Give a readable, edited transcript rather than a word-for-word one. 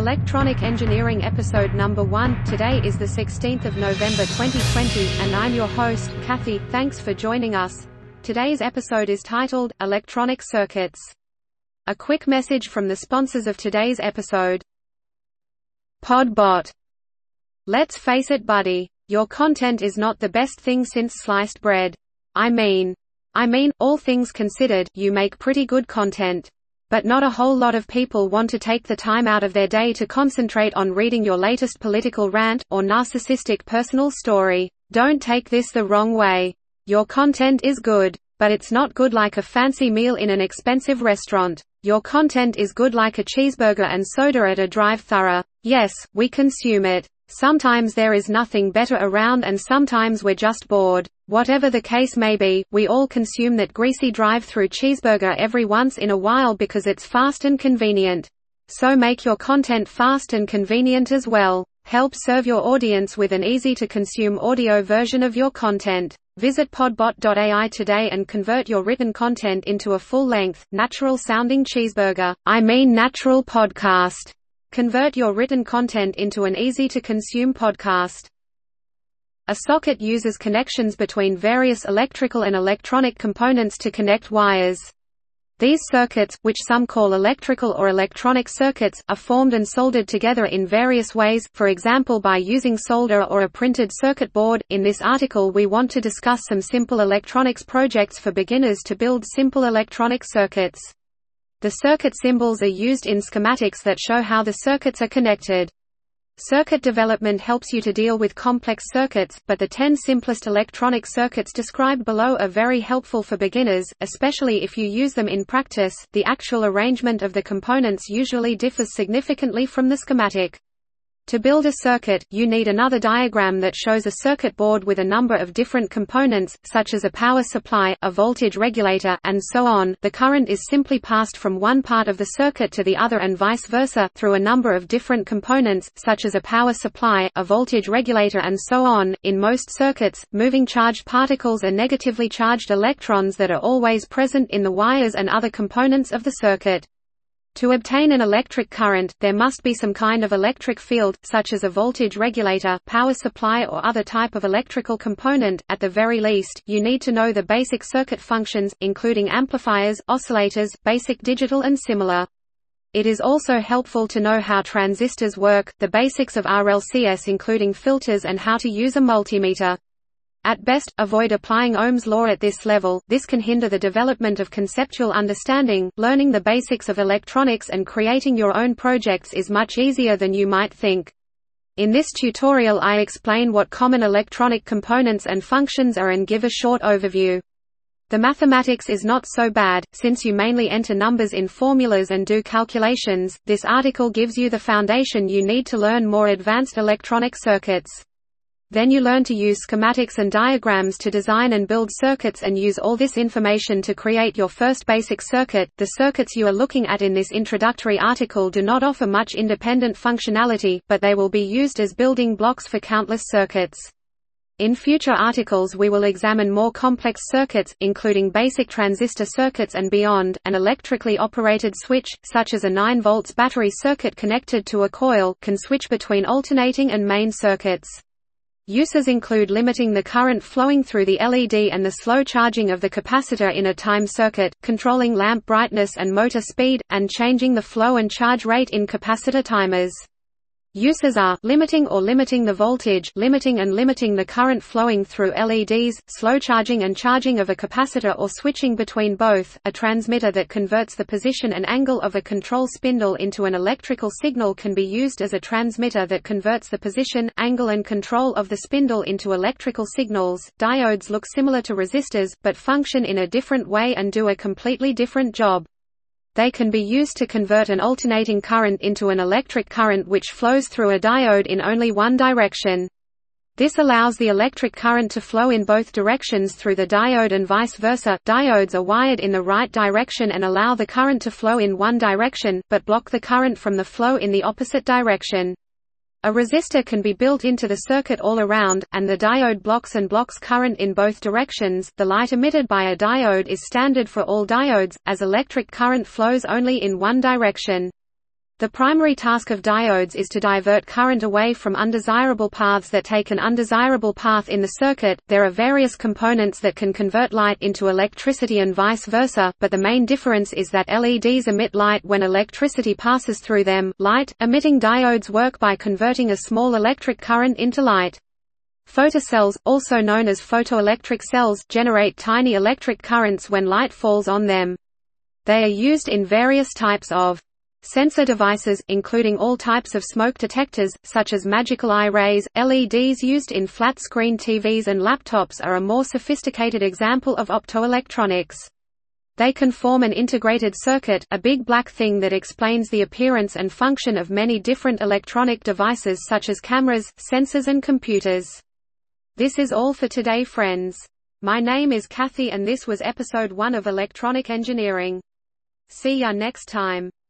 Electronic Engineering Episode Number 1. Today is the 16th of November 2020, and I'm your host, Kathy. Thanks for joining us. Today's episode is titled, Electronic Circuits. A quick message from the sponsors of today's episode. Podbot. Let's face it, buddy. Your content is not the best thing since sliced bread. I mean, all things considered, you make pretty good content. But not a whole lot of people want to take the time out of their day to concentrate on reading your latest political rant, or narcissistic personal story. Don't take this the wrong way. Your content is good. But it's not good like a fancy meal in an expensive restaurant. Your content is good like a cheeseburger and soda at a drive-thru. Yes, we consume it. Sometimes there is nothing better around and sometimes we're just bored. Whatever the case may be, we all consume that greasy drive-thru cheeseburger every once in a while because it's fast and convenient. So make your content fast and convenient as well. Help serve your audience with an easy-to-consume audio version of your content. Visit podbot.ai today and convert your written content into a full-length, natural-sounding cheeseburger. Natural podcast. Convert your written content into an easy-to-consume podcast. A socket uses connections between various electrical and electronic components to connect wires. These circuits, which some call electrical or electronic circuits, are formed and soldered together in various ways, for example by using solder or a printed circuit board. In this article we want to discuss some simple electronics projects for beginners to build simple electronic circuits. The circuit symbols are used in schematics that show how the circuits are connected. Circuit development helps you to deal with complex circuits, but the 10 simplest electronic circuits described below are very helpful for beginners, especially if you use them in practice. The actual arrangement of the components usually differs significantly from the schematic. To build a circuit, you need another diagram that shows a circuit board with a number of different components, such as a power supply, a voltage regulator, and so on. The current is simply passed from one part of the circuit to the other and vice versa, through a number of different components, such as a power supply, a voltage regulator and so on. In most circuits, moving charged particles are negatively charged electrons that are always present in the wires and other components of the circuit. To obtain an electric current, there must be some kind of electric field, such as a voltage regulator, power supply or other type of electrical component. At the very least, you need to know the basic circuit functions, including amplifiers, oscillators, basic digital and similar. It is also helpful to know how transistors work, the basics of RLCs including filters and how to use a multimeter. At best, avoid applying Ohm's law at this level. This can hinder the development of conceptual understanding. Learning the basics of electronics and creating your own projects is much easier than you might think. In this tutorial I explain what common electronic components and functions are and give a short overview. The mathematics is not so bad, since you mainly enter numbers in formulas and do calculations. This article gives you the foundation you need to learn more advanced electronic circuits. Then you learn to use schematics and diagrams to design and build circuits and use all this information to create your first basic circuit. The circuits you are looking at in this introductory article do not offer much independent functionality, but they will be used as building blocks for countless circuits. In future articles we will examine more complex circuits, including basic transistor circuits and beyond. An electrically operated switch, such as a 9 volts battery circuit connected to a coil, can switch between alternating and main circuits. Uses include limiting the current flowing through the LED and the slow charging of the capacitor in a time circuit, controlling lamp brightness and motor speed, and changing the flow and charge rate in capacitor timers. Uses are, limiting the voltage, limiting the current flowing through LEDs, slow charging and charging of a capacitor or switching between both. A transmitter that converts the position and angle of a control spindle into an electrical signal can be used as a transmitter that converts the position, angle and control of the spindle into electrical signals. Diodes look similar to resistors, but function in a different way and do a completely different job. They can be used to convert an alternating current into an electric current which flows through a diode in only one direction. This allows the electric current to flow in both directions through the diode and vice versa. Diodes are wired in the right direction and allow the current to flow in one direction, but block the current from the flow in the opposite direction. A resistor can be built into the circuit all around, and the diode blocks current in both directions. The light emitted by a diode is standard for all diodes, as electric current flows only in one direction. The primary task of diodes is to divert current away from undesirable paths that take an undesirable path in the circuit. There are various components that can convert light into electricity and vice versa, but the main difference is that LEDs emit light when electricity passes through them. Light-emitting diodes work by converting a small electric current into light. Photocells, also known as photoelectric cells, generate tiny electric currents when light falls on them. They are used in various types of sensor devices, including all types of smoke detectors, such as magical eye rays. LEDs used in flat-screen TVs and laptops are a more sophisticated example of optoelectronics. They can form an integrated circuit, a big black thing that explains the appearance and function of many different electronic devices such as cameras, sensors and computers. This is all for today, friends. My name is Kathy and this was episode 1 of Electronic Engineering. See ya next time.